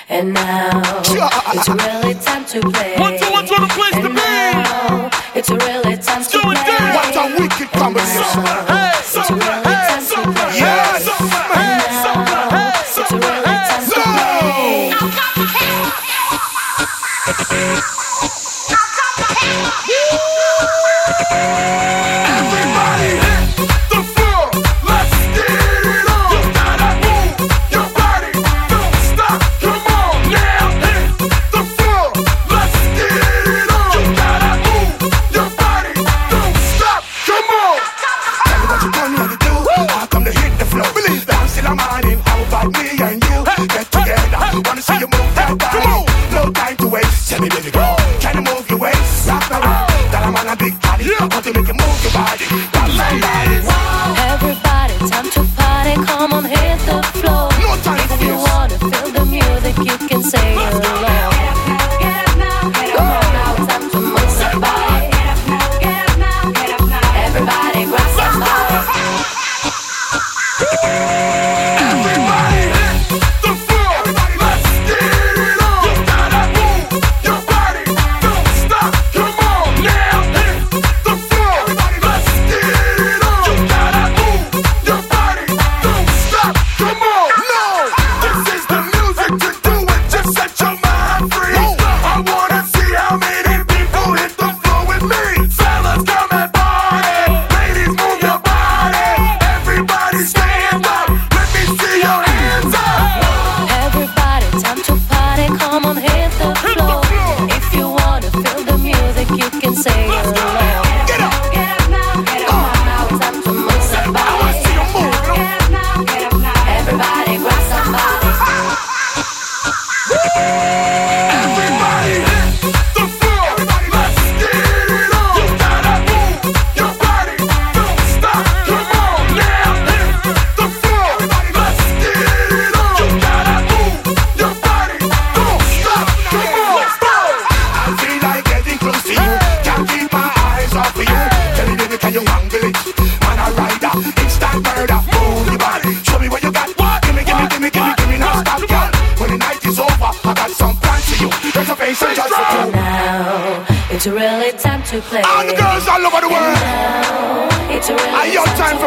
And now it's really time to play. 1, 2, 1, 2, the place to be. It's really time to play. What a wicked combination. It's really time to play. Yes. It's really time to play. Everybody hit the floor. Let's get it on. You gotta move your body. Don't stop. Come on now. Hit the floor. Let's get it on. You gotta move your body. Don't stop. Come on. Tell me what you want me to do. I come to hit the floor. Believe that. I'm still a morning. How about me and you? Get together. Wanna see you move that body. Come on. No time to waste. Tell me, baby girl. Can you move your waist? Rock around. That I'm on a big body. I want to make you move your body. Rock my body. Everybody, time to party. Come on, hit the floor. No time for If you this. wanna feel the music, you can say it along. Come on now, time to move that body. Everybody, grab somebody. Everybody hit the floor. Let's get it on. You gotta move your body. Don't stop. Come on now. Hit the floor. Let's get it on. You gotta move your body. Don't stop. Come on. No. This is the music to do it. Just set your mind free. I wanna see how many people hit the floor with me. Fellas, come and party. Ladies, move your body. Everybody stand up. Let me see your hands up. Everybody, time to party. Come on, hit the floor. If you wanna feel the music, you can say it along. Get up. Now, time to move that I wanna body. see you move. Everybody, grab somebody. Everybody hit the floor. Let's get it on. You gotta move your body. Don't stop. Come on now. Hit the floor. Let's get it on. You gotta move your body. Don't stop. Come on. I feel like getting close to you. Can't keep my eyes off of you. Tell me, baby, can you wangle it? Man, a rider, instant murder. Move your body. Show me what you got. Give me now. Stop, girl. When the night is over, I got some plans for you. Reservation just for two. Now, it's really time to play. All the girls all over the world. Now, it's really Your time for